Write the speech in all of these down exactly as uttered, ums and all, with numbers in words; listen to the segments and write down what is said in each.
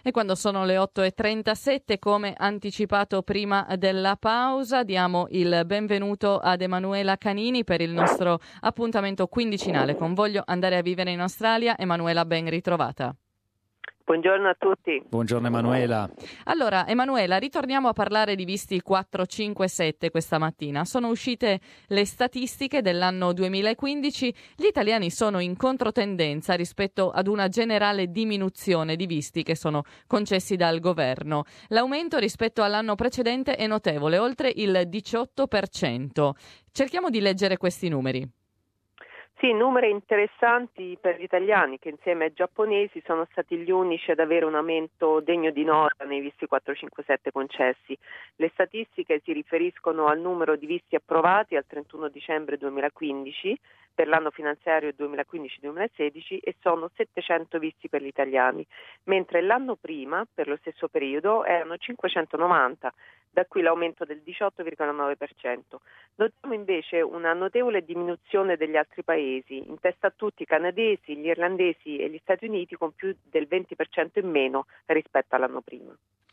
E quando sono le otto e trentasette, come anticipato prima della pausa, diamo il benvenuto ad Emanuela Canini per il nostro appuntamento quindicinale con Voglio andare a vivere in Australia. Emanuela, ben ritrovata. Buongiorno a tutti. Buongiorno Emanuela. Allora, Emanuela, ritorniamo a parlare di visti quattro, cinque, sette questa mattina. Sono uscite le statistiche dell'anno duemilaquindici. Gli italiani sono in controtendenza rispetto ad una generale diminuzione di visti che sono concessi dal governo. L'aumento rispetto all'anno precedente è notevole, oltre il diciotto per cento. Cerchiamo di leggere questi numeri. Sì, numeri interessanti per gli italiani che insieme ai giapponesi sono stati gli unici ad avere un aumento degno di nota nei visti quattro, cinque, sette concessi. Le statistiche si riferiscono al numero di visti approvati al trentuno dicembre duemilaquindici per l'anno finanziario duemilaquindici duemilasedici e sono settecento visti per gli italiani, mentre l'anno prima, per lo stesso periodo, erano cinquecentonovanta, da qui l'aumento del diciotto virgola nove per cento. Notiamo invece una notevole diminuzione degli altri paesi, in testa a tutti i canadesi, gli irlandesi e gli Stati Uniti con più del venti per cento in meno rispetto all'anno prima.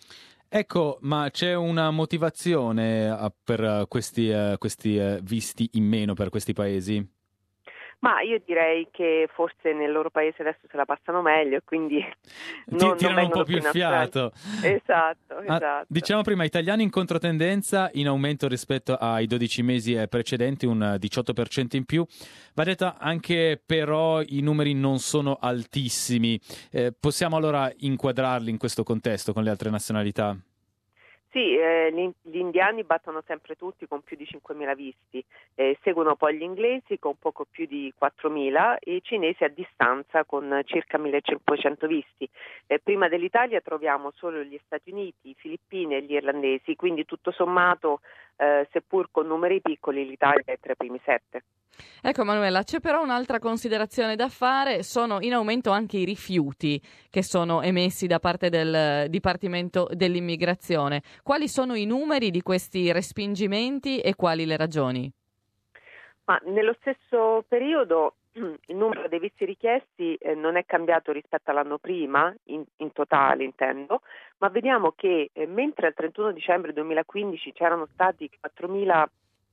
Ecco, ma c'è una motivazione per questi, uh, questi uh, visti in meno per questi paesi? Ma io direi che forse nel loro paese adesso se la passano meglio e quindi non, tirano non un po' più il fiato. Esatto, esatto. Ah, diciamo prima, italiani in controtendenza, in aumento rispetto ai dodici mesi precedenti, un diciotto per cento in più. Va detto anche però i numeri non sono altissimi. Eh, possiamo allora inquadrarli in questo contesto con le altre nazionalità? Sì, eh, gli indiani battono sempre tutti con più di cinquemila visti, eh, seguono poi gli inglesi con poco più di quattromila e i cinesi a distanza con circa millecinquecento visti. Eh, prima dell'Italia troviamo solo gli Stati Uniti, i Filippini e gli irlandesi, quindi tutto sommato, eh, seppur con numeri piccoli, l'Italia è tra i primi sette. Ecco Manuela, c'è però un'altra considerazione da fare, sono in aumento anche i rifiuti che sono emessi da parte del Dipartimento dell'Immigrazione. Quali sono i numeri di questi respingimenti e quali le ragioni? Ma nello stesso periodo il numero dei visti richiesti eh, non è cambiato rispetto all'anno prima, in, in totale intendo, ma vediamo che eh, mentre al trentuno dicembre duemilaquindici c'erano stati quattromila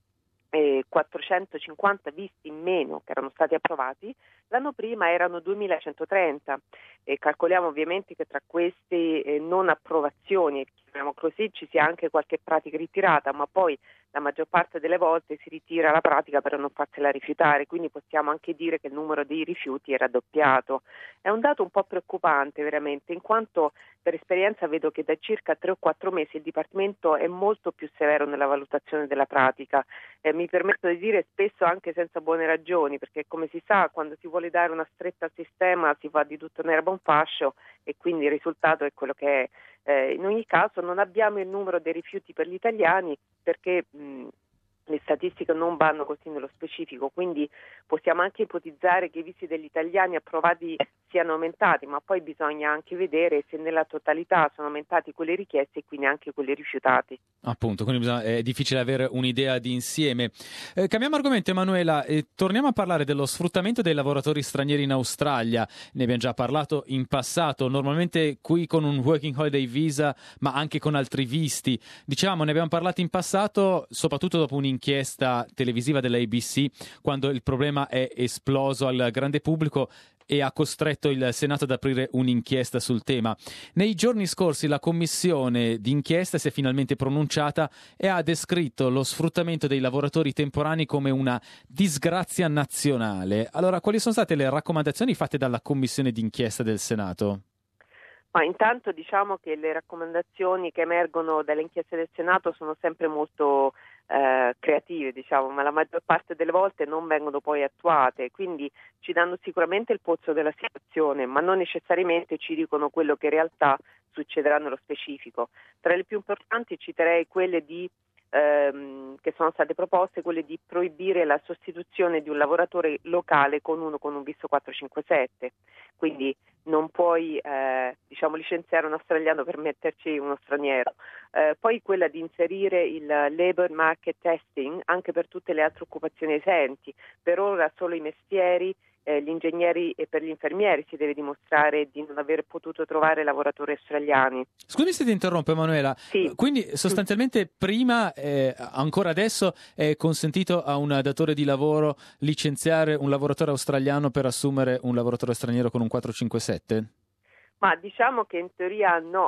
quattrocentocinquanta visti in meno che erano stati approvati, l'anno prima erano duemilacentotrenta e calcoliamo ovviamente che tra queste eh, non approvazioni, chiamiamo così, ci sia anche qualche pratica ritirata, ma poi la maggior parte delle volte si ritira la pratica per non farsela rifiutare, quindi possiamo anche dire che il numero dei rifiuti è raddoppiato. È un dato un po' preoccupante veramente, in quanto per esperienza vedo che da circa tre o quattro mesi il Dipartimento è molto più severo nella valutazione della pratica. Eh, mi permetto di dire spesso anche senza buone ragioni, perché come si sa quando si vuole dare una stretta al sistema si fa di tutto n'erba un fascio e quindi il risultato è quello che è. Eh, in ogni caso non abbiamo il numero dei rifiuti per gli italiani perché mh, le statistiche non vanno così nello specifico, quindi possiamo anche ipotizzare che i visti degli italiani approvati siano aumentati, ma poi bisogna anche vedere se nella totalità sono aumentati quelli richiesti e quindi anche quelli rifiutati. Appunto, quindi bisogna, è difficile avere un'idea di insieme. Eh, cambiamo argomento, Emanuela, e torniamo a parlare dello sfruttamento dei lavoratori stranieri in Australia. Ne abbiamo già parlato in passato, normalmente qui con un Working Holiday Visa, ma anche con altri visti. Diciamo, ne abbiamo parlato in passato, soprattutto dopo un'inchiesta televisiva dell'A B C, quando il problema è esploso al grande pubblico e ha costretto il Senato ad aprire un'inchiesta sul tema. Nei giorni scorsi la commissione d'inchiesta si è finalmente pronunciata e ha descritto lo sfruttamento dei lavoratori temporanei come una disgrazia nazionale. Allora, quali sono state le raccomandazioni fatte dalla commissione d'inchiesta del Senato? Ma intanto diciamo che le raccomandazioni che emergono dalle inchieste del Senato sono sempre molto eh, creative, diciamo, ma la maggior parte delle volte non vengono poi attuate, quindi ci danno sicuramente il pozzo della situazione, ma non necessariamente ci dicono quello che in realtà succederà nello specifico. Tra le più importanti citerei quelle di ehm, che sono state proposte, quelle di proibire la sostituzione di un lavoratore locale con uno con un visto quattro cinque sette, quindi non puoi eh, diciamo licenziare un australiano per metterci uno straniero. Eh, poi quella di inserire il labor market testing anche per tutte le altre occupazioni esenti, per ora solo i mestieri eh, gli ingegneri e per gli infermieri si deve dimostrare di non aver potuto trovare lavoratori australiani. Scusami se ti interrompo, Emanuela. Sì. Quindi sostanzialmente prima, eh, ancora adesso, è consentito a un datore di lavoro licenziare un lavoratore australiano per assumere un lavoratore straniero con un quattro cinque sette? Ma diciamo che in teoria no,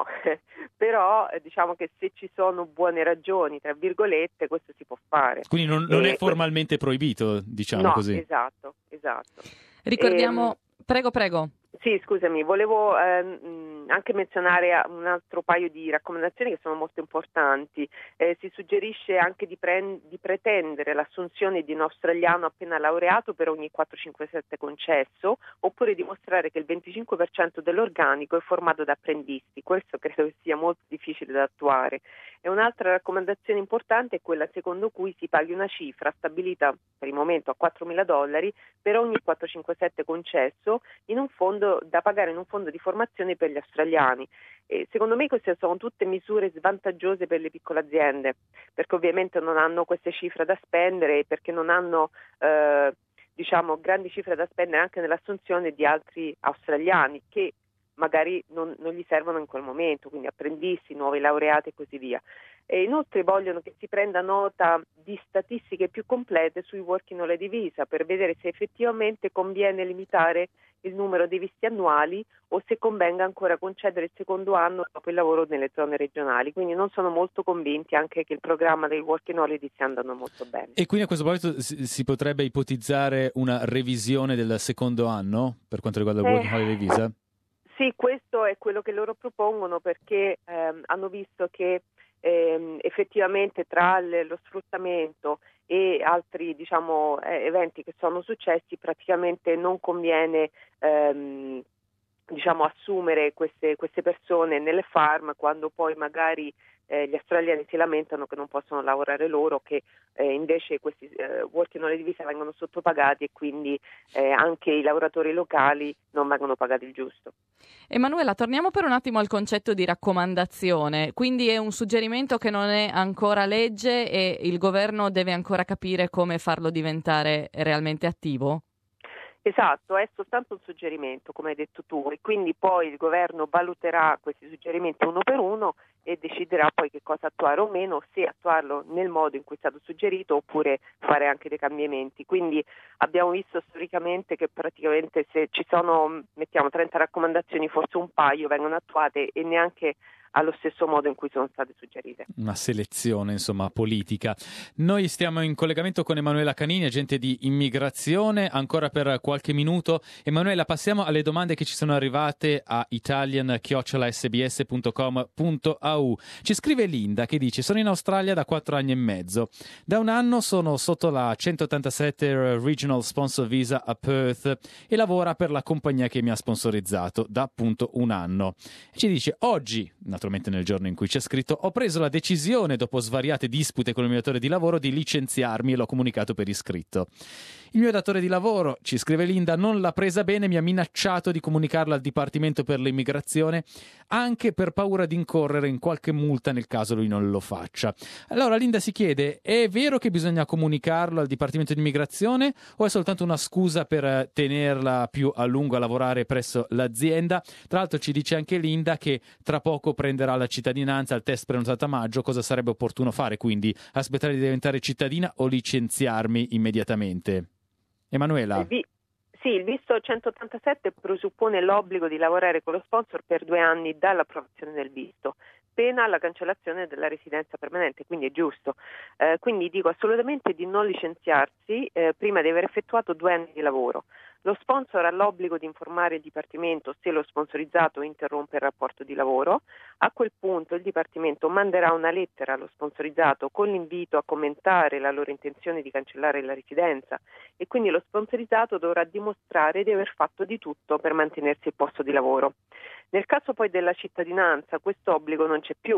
però eh, diciamo che se ci sono buone ragioni, tra virgolette, questo si può fare. Quindi non, non e è formalmente que- proibito, diciamo no, così. Esatto, esatto. Ricordiamo, Ehm, prego, prego. Sì, scusami, volevo ehm, anche menzionare un altro paio di raccomandazioni che sono molto importanti. Eh, si suggerisce anche di, pre- di pretendere l'assunzione di un australiano appena laureato per ogni quattro cinque sette concesso, oppure dimostrare che il venticinque per cento dell'organico è formato da apprendisti. Questo credo che sia molto difficile da attuare. E un'altra raccomandazione importante è quella secondo cui si paghi una cifra stabilita per il momento a quattromila dollari per ogni quattro cinque sette concesso in un fondo da pagare in un fondo di formazione per gli australiani. E secondo me queste sono tutte misure svantaggiose per le piccole aziende, perché ovviamente non hanno queste cifre da spendere e perché non hanno eh, diciamo grandi cifre da spendere anche nell'assunzione di altri australiani che magari non, non gli servono in quel momento, quindi apprendisti, nuovi laureati e così via. E inoltre vogliono che si prenda nota di statistiche più complete sui working holiday visa per vedere se effettivamente conviene limitare il numero dei visti annuali o se convenga ancora concedere il secondo anno dopo il lavoro nelle zone regionali. Quindi non sono molto convinti anche che il programma del working holiday stia andando molto bene. E quindi a questo proposito si, si potrebbe ipotizzare una revisione del secondo anno per quanto riguarda il Eh. working holiday visa? Sì, questo è quello che loro propongono perché ehm, hanno visto che ehm, effettivamente tra le, lo sfruttamento e altri diciamo, eh, eventi che sono successi praticamente non conviene ehm, diciamo, assumere queste, queste persone nelle farm quando poi magari eh, gli australiani si lamentano che non possono lavorare loro, che eh, invece questi eh, working holiday visa vengono sottopagati e quindi eh, anche i lavoratori locali non vengono pagati il giusto. Emanuela, torniamo per un attimo al concetto di raccomandazione. Quindi è un suggerimento che non è ancora legge e il governo deve ancora capire come farlo diventare realmente attivo? Esatto, è soltanto un suggerimento, come hai detto tu, e quindi poi il governo valuterà questi suggerimenti uno per uno e deciderà poi che cosa attuare o meno, se attuarlo nel modo in cui è stato suggerito oppure fare anche dei cambiamenti. Quindi abbiamo visto storicamente che praticamente se ci sono, mettiamo trenta raccomandazioni, forse un paio vengono attuate e neanche allo stesso modo in cui sono state suggerite. Una selezione, insomma, politica. Noi stiamo in collegamento con Emanuela Canini, agente di immigrazione, ancora per qualche minuto. Emanuela, passiamo alle domande che ci sono arrivate a italian chiocciola s b s punto com punto a u. Ci scrive Linda che dice: sono in Australia da quattro anni e mezzo. Da un anno sono sotto la centottantasette Regional Sponsor Visa a Perth e lavora per la compagnia che mi ha sponsorizzato da appunto un anno. E ci dice: oggi, naturalmente nel giorno in cui c'è scritto, ho preso la decisione, dopo svariate dispute con il mio datore di lavoro, di licenziarmi e l'ho comunicato per iscritto. Il mio datore di lavoro, ci scrive Linda, non l'ha presa bene, mi ha minacciato di comunicarla al Dipartimento per l'immigrazione, anche per paura di incorrere in qualche multa nel caso lui non lo faccia. Allora Linda si chiede: è vero che bisogna comunicarlo al Dipartimento di immigrazione o è soltanto una scusa per tenerla più a lungo a lavorare presso l'azienda? Tra l'altro ci dice anche Linda che tra poco prenderà la cittadinanza, al test prenotato a maggio. Cosa sarebbe opportuno fare? Quindi aspettare di diventare cittadina o licenziarmi immediatamente? Emanuela? Vi- sì, il visto centottantasette presuppone l'obbligo di lavorare con lo sponsor per due anni dall'approvazione del visto, pena la cancellazione della residenza permanente, quindi è giusto. Eh, quindi dico assolutamente di non licenziarsi eh, prima di aver effettuato due anni di lavoro. Lo sponsor ha l'obbligo di informare il Dipartimento se lo sponsorizzato interrompe il rapporto di lavoro. A quel punto il Dipartimento manderà una lettera allo sponsorizzato con l'invito a commentare la loro intenzione di cancellare la residenza e quindi lo sponsorizzato dovrà dimostrare di aver fatto di tutto per mantenersi il posto di lavoro. Nel caso poi della cittadinanza questo obbligo non c'è più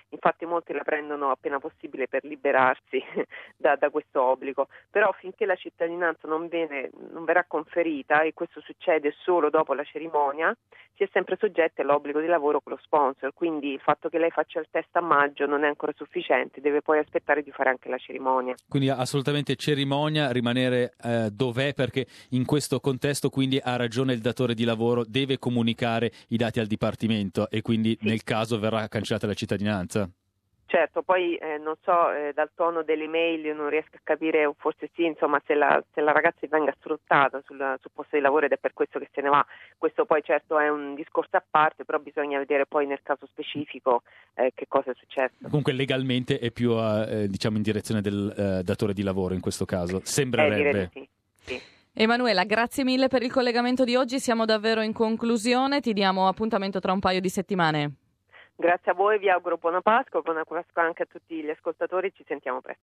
infatti molti la prendono appena possibile per liberarsi da, da questo obbligo, però finché la cittadinanza non, viene, non verrà conferita, e questo succede solo dopo la cerimonia, si è sempre soggetti all'obbligo di lavoro con lo sponsor, quindi il fatto che lei faccia il test a maggio non è ancora sufficiente, deve poi aspettare di fare anche la cerimonia. Quindi assolutamente cerimonia, rimanere eh, dov'è, perché in questo contesto quindi ha ragione il datore di lavoro, deve comunicare i dati al Dipartimento e quindi sì. nel caso verrà cancellata la cittadinanza. Certo, poi eh, non so, eh, dal tono delle mail io non riesco a capire, o forse sì, insomma, se la, se la ragazza venga sfruttata sul, sul posto di lavoro ed è per questo che se ne va. Questo poi certo è un discorso a parte, però bisogna vedere poi nel caso specifico eh, che cosa è successo. Comunque legalmente è più eh, diciamo in direzione del eh, datore di lavoro in questo caso, sembrerebbe. Eh, direi di sì, sì. Emanuela, grazie mille per il collegamento di oggi, siamo davvero in conclusione, ti diamo appuntamento tra un paio di settimane. Grazie a voi, vi auguro buona Pasqua, buona Pasqua anche a tutti gli ascoltatori, ci sentiamo presto.